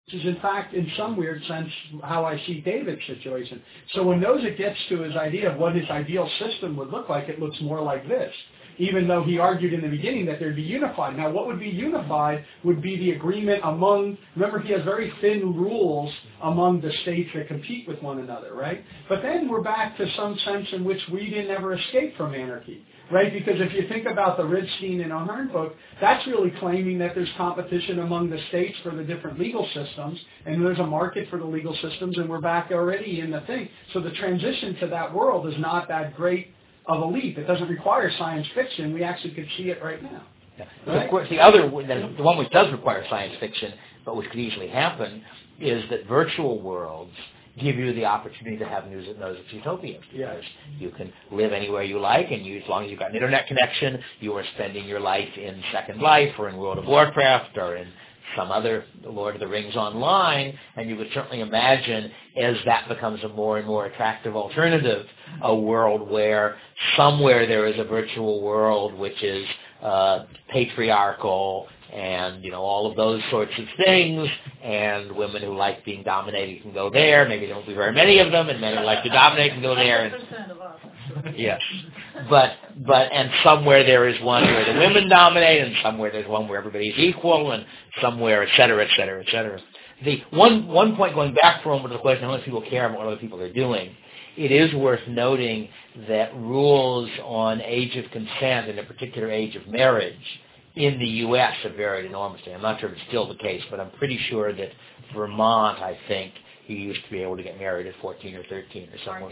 is in fact, in some weird sense, how I see David's situation. So when Nozick gets to his idea of what his ideal system would look like, it looks more like this, even though he argued in the beginning that there'd be unified. Now, what would be unified would be the agreement among, remember, he has very thin rules among the states that compete with one another, right? But then we're back to some sense in which we didn't ever escape from anarchy. Right, because if you think about the Ridstein and Ahern book, that's really claiming that there's competition among the states for the different legal systems, and there's a market for the legal systems, and we're back already in the thing. So the transition to that world is not that great of a leap. It doesn't require science fiction. We actually could see it right now. Yeah. Right? Of course, the one which does require science fiction, but which could easily happen, is that virtual worlds give you the opportunity to have Nozick's utopias. Because you can live anywhere you like, and as long as you've got an internet connection, you are spending your life in Second Life or in World of Warcraft or in some other Lord of the Rings online, and you would certainly imagine, as that becomes a more and more attractive alternative, a world where somewhere there is a virtual world which is patriarchal and, all of those sorts of things, and women who like being dominated can go there. Maybe there won't be very many of them, and men who like to dominate can go there. And, yes. And somewhere there is one where the women dominate, and somewhere there's one where everybody's equal, and somewhere, et cetera, et cetera, et cetera. The one point, going back for a moment to the question how much people care about what other people are doing, it is worth noting that rules on age of consent and a particular age of marriage in the U.S. have varied enormously. I'm not sure if it's still the case, but I'm pretty sure that Vermont, I think, you used to be able to get married at 14 or 13 or somewhere.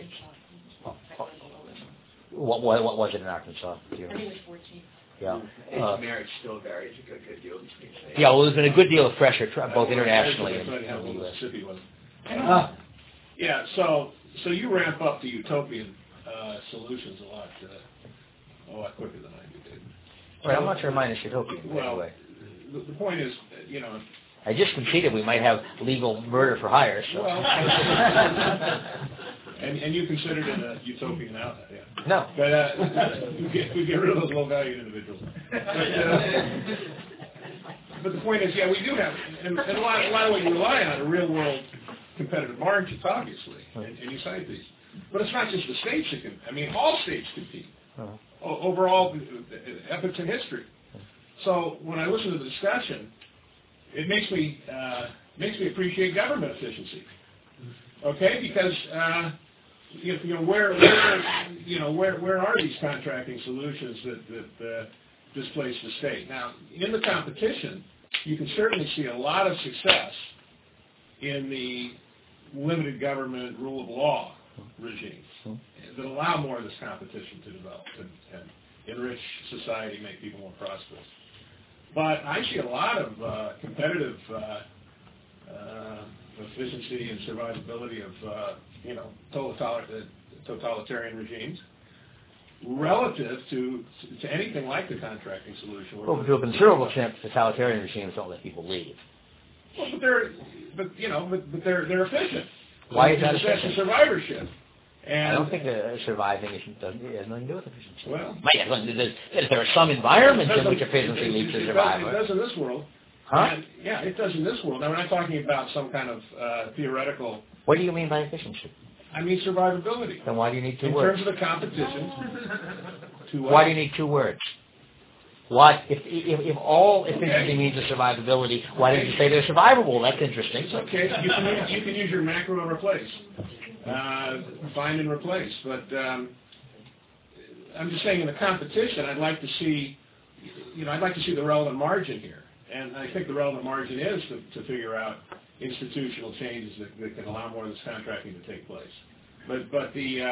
What was it in Arkansas? I think it was 14. Yeah. Age of marriage still varies a good deal between states. Yeah, well, there's been a good deal of pressure, both internationally and in the U.S. Yeah, so you ramp up the utopian solutions a lot quicker than I did. Well, I'm not sure mine is utopian. Well, anyway. The point is, I just conceded we might have legal murder for hire. So. Well, and you considered it a utopian outlet, yeah. No. But we get rid of those low-valued individuals. But the point is, yeah, we do have, and a lot of what you rely on are real-world competitive margins, obviously, and you cite these. But it's not just the states that can, all states compete. Overall epochs in history. So when I listen to the discussion, it makes me appreciate government efficiency. Okay, because where are these contracting solutions that displace the state? Now, in the competition, you can certainly see a lot of success in the limited government rule of law regimes that allow more of this competition to develop and enrich society, make people more prosperous. But I see a lot of competitive efficiency and survivability of totalitarian regimes relative to anything like the contracting solution. Well, to a considerable extent, totalitarian regimes don't let people leave. Well, but they're efficient. Why is that efficient? That's a survivorship. And I don't think surviving has nothing to do with efficiency. Well, there are some environments in which efficiency leads to survival. It does in this world. Huh? And, yeah, it does in this world. Now, we're not talking about some kind of theoretical... What do you mean by efficiency? I mean survivability. Then why do you need two words? In terms of the competition. Why do you need two words? What if all efficiency means a survivability? Why didn't you say they're survivable? That's interesting. It's okay. You can use your macro and replace, find and replace. But I'm just saying, in the competition, I'd like to see the relevant margin here, and I think the relevant margin is to figure out institutional changes that can allow more of this contracting to take place. But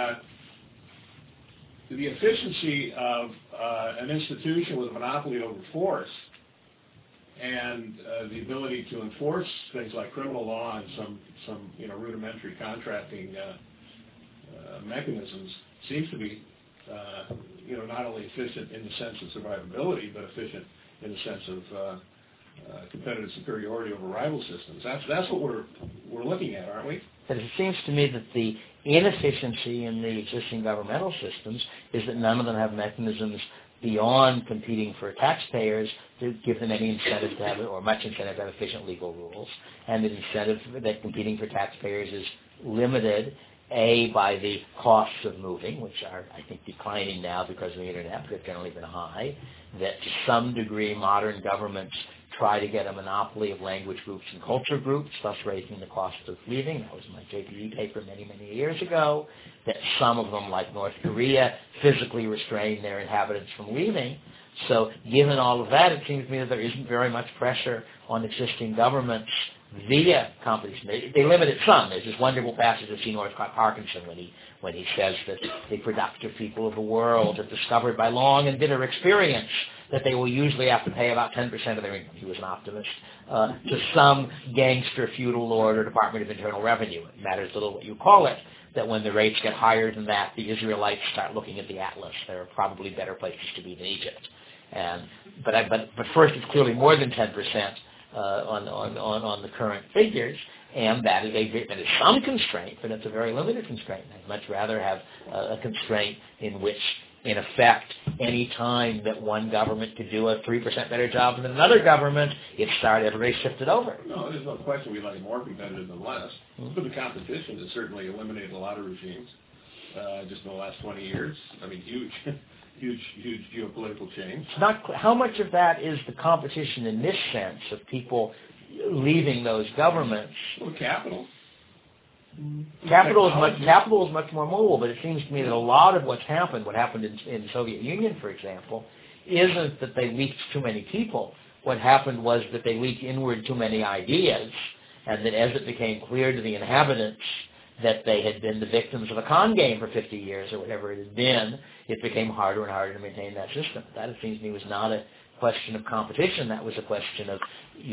the efficiency of an institution with a monopoly over force and the ability to enforce things like criminal law and some rudimentary contracting mechanisms seems to be not only efficient in the sense of survivability, but efficient in the sense of competitive superiority over rival systems. That's what we're looking at, aren't we? But it seems to me that the inefficiency in the existing governmental systems is that none of them have mechanisms beyond competing for taxpayers to give them any incentive to have, or much incentive to have efficient legal rules, and that incentive that competing for taxpayers is limited, A, by the costs of moving, which are, I think, declining now because of the Internet, but have generally been high, that to some degree modern governments try to get a monopoly of language groups and culture groups, thus raising the cost of leaving. That was my JPE paper many, many years ago, that some of them, like North Korea, physically restrain their inhabitants from leaving. So given all of that, it seems to me that there isn't very much pressure on existing governments via competition. They limit it some. There's this wonderful passage of C. Northcott Parkinson when he says that the productive people of the world have discovered by long and bitter experience that they will usually have to pay about 10% of their income. He was an optimist. To some gangster feudal lord or Department of Internal Revenue. It matters little what you call it, that when the rates get higher than that, the Israelites start looking at the Atlas. There are probably better places to be than Egypt. But first, it's clearly more than 10%. On the current figures, and that is some constraint, but it's a very limited constraint. I'd much rather have a constraint in which, in effect, any time that one government could do a 3% better job than another government, everybody shifted over. No, there's no question we'd like more competitive than less. But the competition has certainly eliminated a lot of regimes just in the last 20 years. I mean, huge geopolitical change. How much of that is the competition in this sense of people leaving those governments? Well, capital. Capital is much more mobile, but it seems to me that a lot of what happened in the Soviet Union, for example, isn't that they leaked too many people. What happened was that they leaked inward too many ideas, and that as it became clear to the inhabitants that they had been the victims of a con game for 50 years or whatever it had been, it became harder and harder to maintain that system. That, it seems to me, was not a question of competition. That was a question of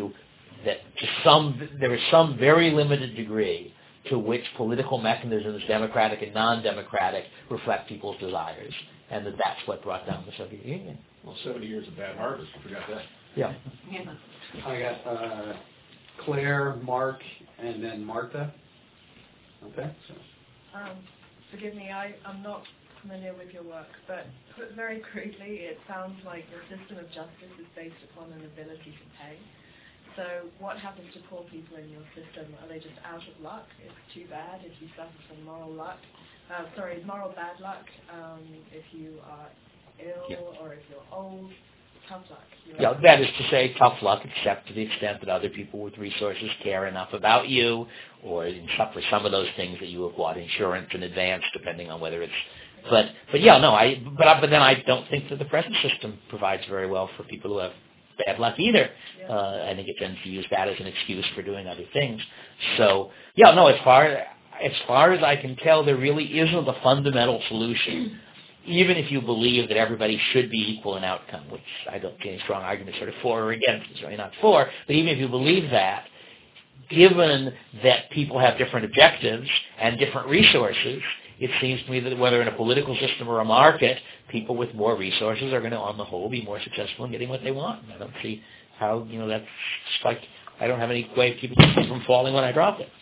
there is some very limited degree to which political mechanisms, democratic and non-democratic, reflect people's desires, and that's what brought down the Soviet Union. Well, 70 years of bad harvest. I forgot that. Yeah. I got Claire, Mark, and then Martha. Okay. So. Forgive me, I'm not familiar with your work, but put very crudely, it sounds like the system of justice is based upon an ability to pay. So what happens to poor people in your system? Are they just out of luck? It's too bad if you suffer from moral bad luck, if you are ill or if you're old. Tough luck. That is to say, tough luck, except to the extent that other people with resources care enough about you, or for some of those things that you have bought insurance in advance, depending on whether it's. But then I don't think that the present system provides very well for people who have bad luck either. Yeah. I think it tends to use that as an excuse for doing other things. So as far as I can tell, there really isn't a fundamental solution. Even if you believe that everybody should be equal in outcome, which I don't see any strong argument sort of for or against, it's really not for, but even if you believe that, given that people have different objectives and different resources, it seems to me that whether in a political system or a market, people with more resources are going to, on the whole, be more successful in getting what they want. And I don't see how, that's like, I don't have any way of keeping people from falling when I drop it.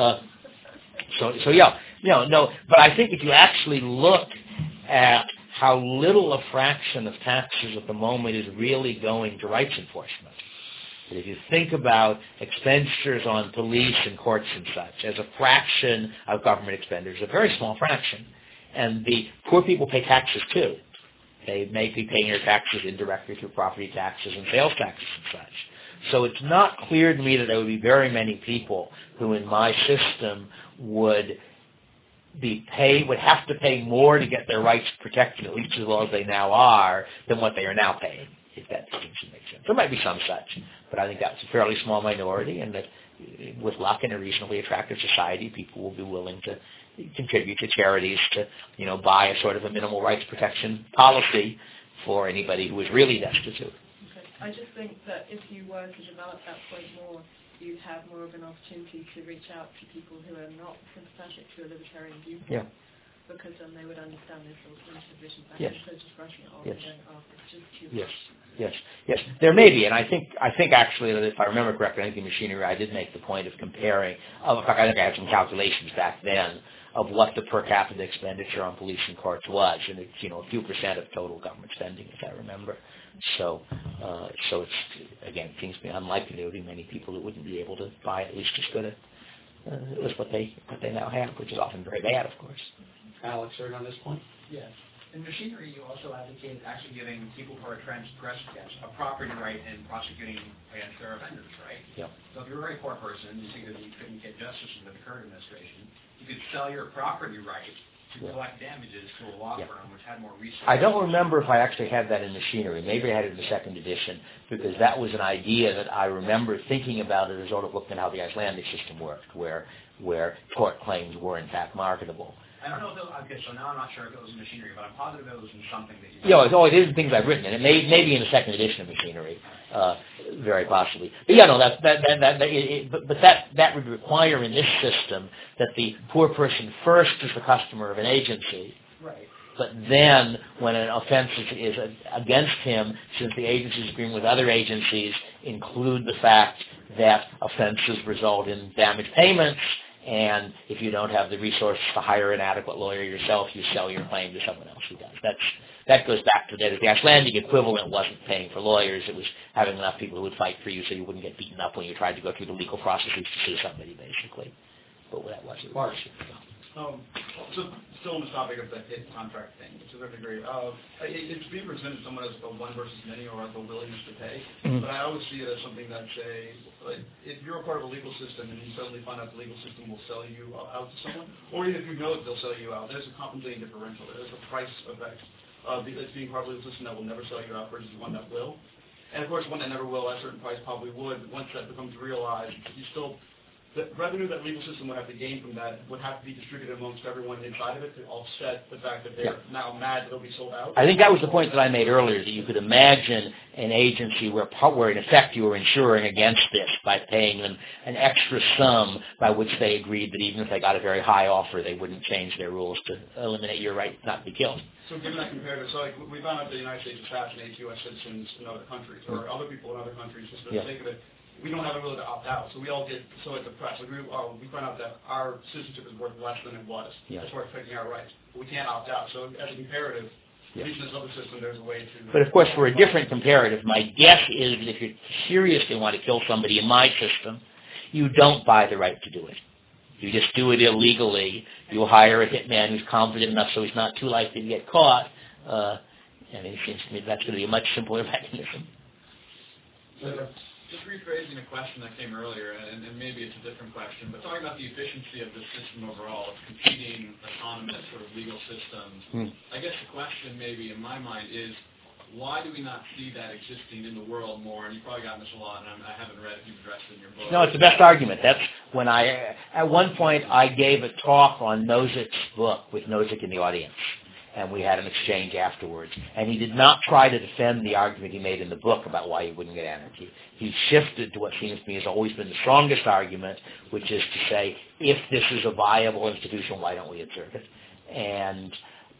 But I think if you actually look at how little a fraction of taxes at the moment is really going to rights enforcement. If you think about expenditures on police and courts and such as a fraction of government expenditures, a very small fraction, and the poor people pay taxes too. They may be paying their taxes indirectly through property taxes and sales taxes and such. So it's not clear to me that there would be very many people who in my system would have to pay more to get their rights protected, at least as well as they now are, than what they are now paying, if that seems to make sense. There might be some such, but I think that's a fairly small minority, and that with luck in a reasonably attractive society, people will be willing to contribute to charities to, buy a sort of a minimal rights protection policy for anybody who is really destitute. Okay. I just think that if you were to develop that point more, you'd have more of an opportunity to reach out to people who are not sympathetic to a libertarian viewpoint. Yeah. because then they would understand this sort of division back Yes. instead of just brushing it off Yes. and going, oh, it's just too Yes. much. Yes. There may be, and I think actually that if I remember correctly, I think in machinery I did make the point of comparing. In fact, I think I had some calculations back then of what the per capita expenditure on police and courts was, and it's a few percent of total government spending, if I remember. So it's again, it seems to me unlikely there would be many people that wouldn't be able to buy at least as good as what they now have, which is often very bad, of course. Alex, heard on this point? Yes. In machinery, you also advocated actually giving people who are transgressing a property right in prosecuting against their offenders, right? Yep. So if you're a very poor person, you think that you couldn't get justice under the current administration, you could sell your property right to collect damages to a law firm which had more resources. I don't remember if I actually had that in machinery. Maybe I had it in the second edition, because that was an idea that I remember thinking about it as sort of looking at how the Icelandic system worked, where tort claims were in fact marketable. I don't know if it was, okay, so now I'm not sure if it was in machinery, but I'm positive it was in something that you... It is in things I've written, and it may be in the second edition of machinery, very possibly. But that would require in this system that the poor person first is the customer of an agency. Right. But then, when an offense is against him, since the agencies agreeing with other agencies include the fact that offenses result in damage payments, and if you don't have the resources to hire an adequate lawyer yourself, you sell your claim to someone else who does. That goes back to that. The Icelandic equivalent wasn't paying for lawyers. It was having enough people who would fight for you so you wouldn't get beaten up when you tried to go through the legal processes to sue somebody, basically. But that wasn't. So still on the topic of the hit contract thing, to a certain degree, it's being presented somewhat as a one versus many or as a willingness to pay. Mm-hmm. But I always see it as something that's if you're a part of a legal system and you suddenly find out the legal system will sell you out to someone, or even if you know that they'll sell you out, there's a compensating differential. There's a price effect of being part of a legal system that will never sell you out versus one that will. And of course, one that never will at a certain price probably would. Once that becomes realized, the revenue that legal system would have to gain from that would have to be distributed amongst everyone inside of it to offset the fact that they're now mad that they'll be sold out. I think that was the point that I made earlier, that you could imagine an agency where in effect you were insuring against this by paying them an extra sum by which they agreed that even if they got a very high offer, they wouldn't change their rules to eliminate your right not to be killed. So given that comparative, we found out that the United States assassinates U.S. citizens in other countries, or other people in other countries, just for the sake of it. We don't have a ability to opt out, so we all get so depressed. We find out that our citizenship is worth less than it was. It's worth protecting our rights. But we can't opt out. So as a comparative, at least in this other system, there's a way to... But of course, for a different comparative, my guess is that if you seriously want to kill somebody in my system, you don't buy the right to do it. You just do it illegally. You hire a hitman who's confident enough so he's not too likely to get caught. And it seems to me that's going to be a much simpler mechanism. Just rephrasing a question that came earlier, and maybe it's a different question, but talking about the efficiency of the system overall, of competing autonomous sort of legal systems, I guess the question maybe in my mind is, why do we not see that existing in the world more? And you've probably gotten this a lot, and I haven't read it, you've addressed it in your book. No, it's the best argument. That's when at one point I gave a talk on Nozick's book with Nozick in the audience. And we had an exchange afterwards. And he did not try to defend the argument he made in the book about why he wouldn't get anarchy. He shifted to what seems to me has always been the strongest argument, which is to say, if this is a viable institution, why don't we observe it? And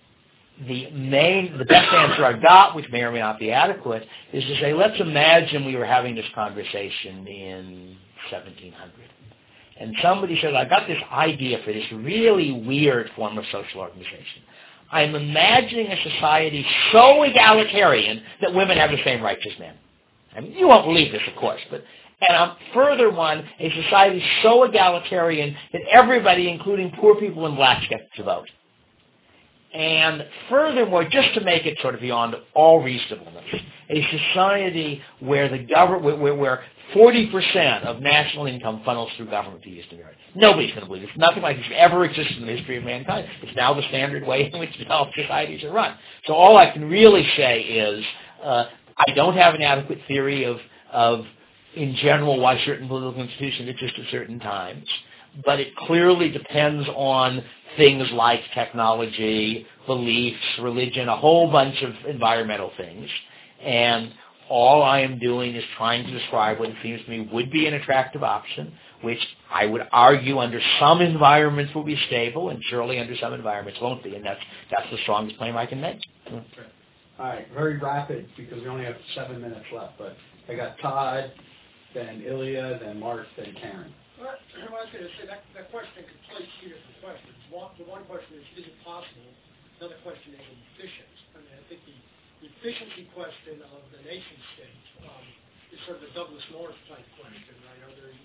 the best answer I got, which may or may not be adequate, is to say, let's imagine we were having this conversation in 1700. And somebody said, I got this idea for this really weird form of social organization. I'm imagining a society so egalitarian that women have the same rights as men. I mean, you won't believe this, of course, and further one, a society so egalitarian that everybody, including poor people and blacks, gets to vote. And furthermore, just to make it sort of beyond all reasonableness, a society where the government, where 40% of national income funnels through government to use to marry. Nobody's going to believe this. Nothing like this ever existed in the history of mankind. It's now the standard way in which developed societies are run. So all I can really say is I don't have an adequate theory of in general why certain political institutions exist at certain times, but it clearly depends on things like technology, beliefs, religion, a whole bunch of environmental things. And all I am doing is trying to describe what it seems to me would be an attractive option, which I would argue under some environments will be stable, and surely under some environments won't be, and that's the strongest claim I can make. All right, very rapid because we only have 7 minutes left, but I got Todd, then Ilya, then Mark, then Karen. Well, I was going to say that question could place two different questions. The one question is it possible? Another question is efficient. I mean, I think the efficiency question of the nation state is sort of a Douglas North type question, right? Are there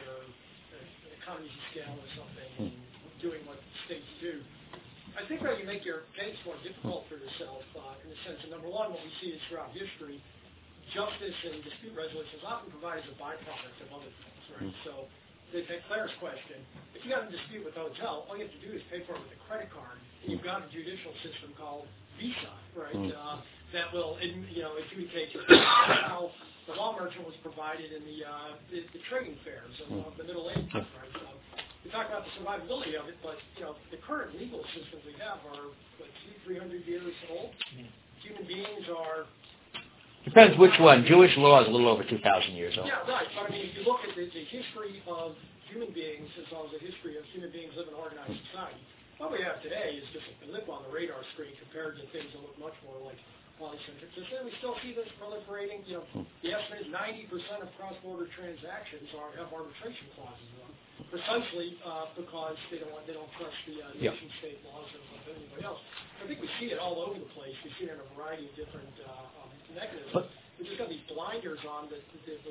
economies of scale or something doing what states do? I think that you make your case more difficult for yourself in the sense that, number one, what we see is throughout history, justice and dispute resolution is often provided as a byproduct of other things, right? So, to take Claire's question, if you have a dispute with a hotel, all you have to do is pay for it with a credit card, and you've got a judicial system called Visa, right? That will, adjudicate how the law merchant was provided in the trading fairs of the Middle Ages, right? So we talk about the survivability of it, but the current legal systems we have are like 200-300 years old. Human beings are. Depends which one. Jewish law is a little over 2,000 years old. Yeah, right. But I mean, if you look at the history of human beings as well as the history of human beings living in organized society, what we have today is just a blip on the radar screen compared to things that look much more like polycentric system. We still see this proliferating. The estimate is 90% of cross-border transactions have arbitration clauses in them, precisely because they don't trust the nation-state laws of anybody else. I think we see it all over the place. We see it in a variety of different mechanisms. We just got these blinders on that.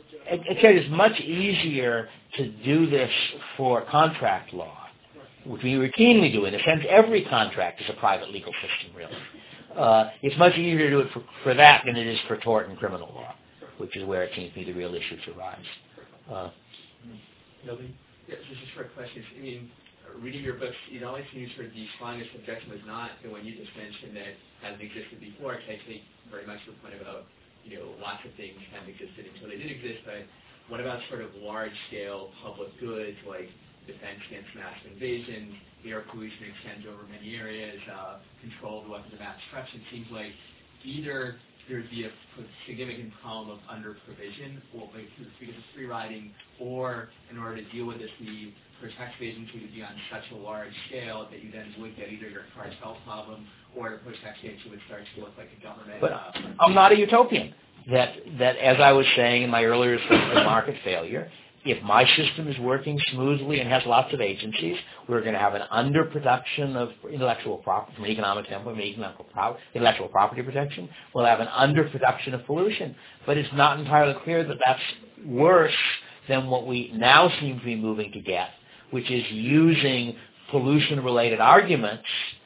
It's much easier to do this for contract law, which we routinely do. In a sense, every contract is a private legal system, really. It's much easier to do it for that than it is for tort and criminal law, which is where it seems to be the real issues arise. Nobody? Yes, this is a short question. I mean, reading your books, it always seems sort of the strongest objection was not the one you just mentioned that hasn't existed before. I take very much your point about, lots of things haven't existed until they did exist, but what about sort of large-scale public goods like defense against mass invasion, air pollution extends over many areas, control of the weapons of mass destruction? Seems like either there'd be a significant problem of under-provision or because of free riding, or in order to deal with this, the protective agency would be on such a large scale that you then would get either your cartel problem or the protective agency would start to look like a government. But I'm not a utopian. That as I was saying in my earlier discussion of market failure, if my system is working smoothly and has lots of agencies, we're going to have an underproduction of intellectual property, from an economic standpoint, intellectual property protection. We'll have an underproduction of pollution. But it's not entirely clear that that's worse than what we now seem to be moving to get, which is using pollution-related arguments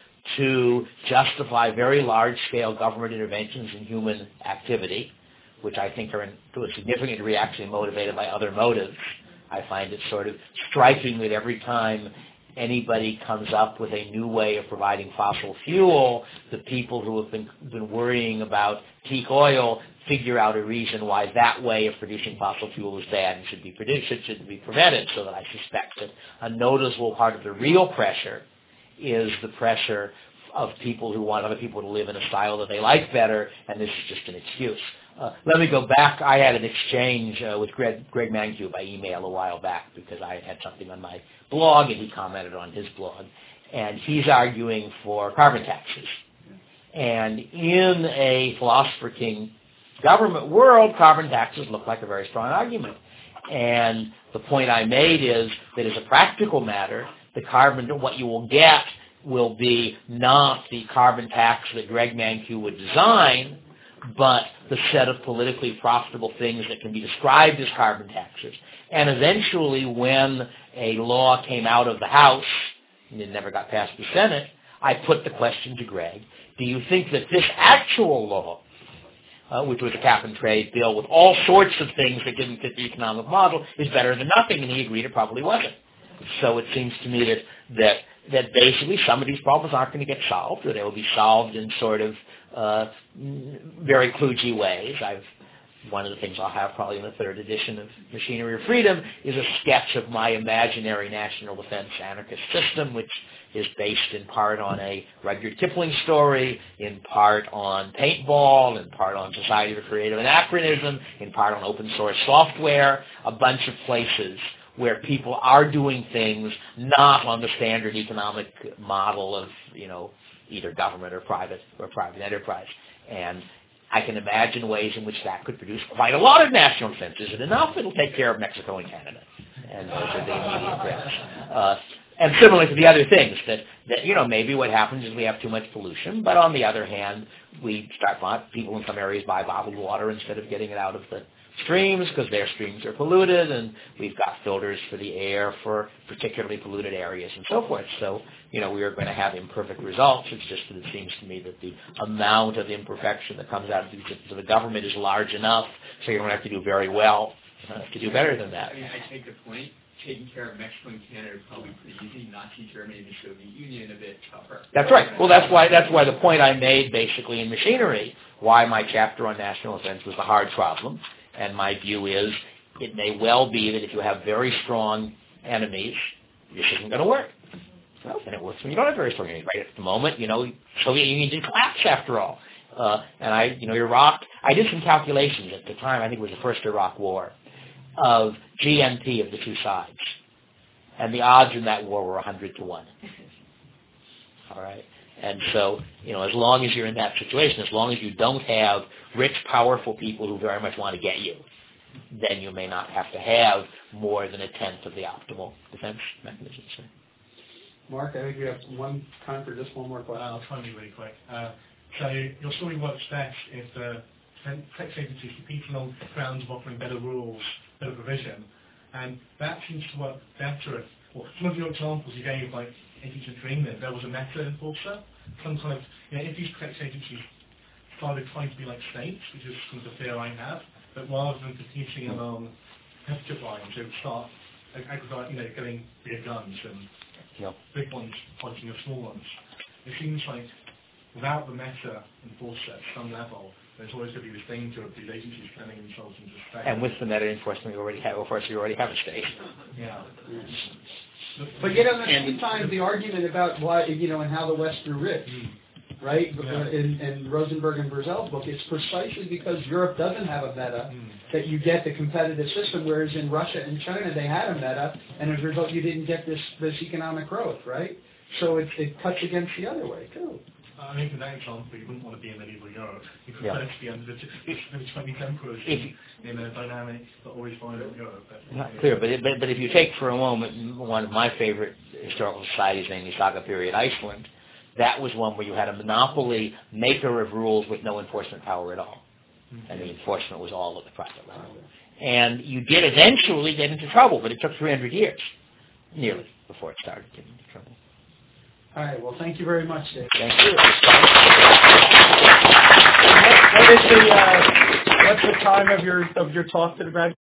to justify very large-scale government interventions in human activity, which I think are to a significant degree actually motivated by other motives. I find it sort of striking that every time anybody comes up with a new way of providing fossil fuel, the people who have been worrying about peak oil figure out a reason why that way of producing fossil fuel is bad and should be prevented, so that I suspect that a noticeable part of the real pressure is the pressure of people who want other people to live in a style that they like better, and this is just an excuse. Let me go back. I had an exchange with Greg Mankiw by email a while back because I had something on my blog and he commented on his blog. And he's arguing for carbon taxes. And in a philosopher king government world, carbon taxes look like a very strong argument. And the point I made is that as a practical matter, what you will get will be not the carbon tax that Greg Mankiw would design, but the set of politically profitable things that can be described as carbon taxes. And eventually, when a law came out of the House, and it never got past the Senate, I put the question to Greg, do you think that this actual law, which was a cap-and-trade bill with all sorts of things that didn't fit the economic model, is better than nothing? And he agreed it probably wasn't. So it seems to me that basically some of these problems aren't going to get solved, or they will be solved in sort of very kludgy ways. I've one of the things I'll have probably in the third edition of Machinery of Freedom is a sketch of my imaginary national defense anarchist system, which is based in part on a Rudyard Kipling story, in part on paintball, in part on Society for Creative Anachronism, in part on open source software, a bunch of places where people are doing things not on the standard economic model of, either government or private enterprise. And I can imagine ways in which that could produce quite a lot of national defense. Is it enough? It'll take care of Mexico and Canada. And those are the immediate threats. And similar to the other things, that maybe what happens is we have too much pollution, but on the other hand, we start people in some areas buy bottled water instead of getting it out of the streams because their streams are polluted, and we've got filters for the air for particularly polluted areas and so forth. So, we are going to have imperfect results. It's just that it seems to me that the amount of imperfection that comes out of the government is large enough, so you don't have to do very well to do better than that. I mean, I take the point. Taking care of Mexico and Canada is probably pretty easy. Nazi Germany and the Soviet Union a bit tougher. That's right. Well, that's why the point I made basically in Machinery, why my chapter on national defense was the hard problem. And my view is it may well be that if you have very strong enemies, this isn't going to work. Well, and it works when you don't have very strong enemies. Right at the moment, Soviet Union did collapse after all. And Iraq, I did some calculations at the time, I think it was the first Iraq war, of GNP of the two sides. And the odds in that war were 100 to 1. All right? And so, as long as you're in that situation, as long as you don't have rich, powerful people who very much want to get you, then you may not have to have more than a tenth of the optimal defense mechanisms. Mark, I think we have time for just one more question. I'll try and be really quick. So your story works best if the tax agencies compete along grounds of offering better rules, better provision, and that seems to work better. Some of your examples you gave, like 18th century England, there was a meta enforcer. Some kind of, if these tax agencies started trying to be like states, which is kind of the fear I have, but rather than competing along competitive lines, they would start getting bigger guns and big ones punching the small ones. It seems like without the meta enforcer at some level, there's always going to be this danger of these agencies turning themselves into states. And with the meta enforcement, you already have a state. Yeah. But yet, at the same time, the argument about why, and how the West grew rich, right? Yeah. In Rosenberg and Brazell's book, it's precisely because Europe doesn't have a meta that you get the competitive system, whereas in Russia and China they had a meta, and as a result you didn't get this economic growth, right? So it cuts against the other way too. I mean, for that example, you wouldn't want to be in medieval Europe. You prefer to be under the 20 emperors in a dynamic but always violent Europe. Not clear, but if you take for a moment one of my favorite historical societies, namely Saga period Iceland, that was one where you had a monopoly maker of rules with no enforcement power at all. And the enforcement was all at the private level. And you did eventually get into trouble, but it took 300 years, nearly, before it started getting into trouble. All right. Well, thank you very much, Dave. Thank you. What's the time of your talk to the graduates?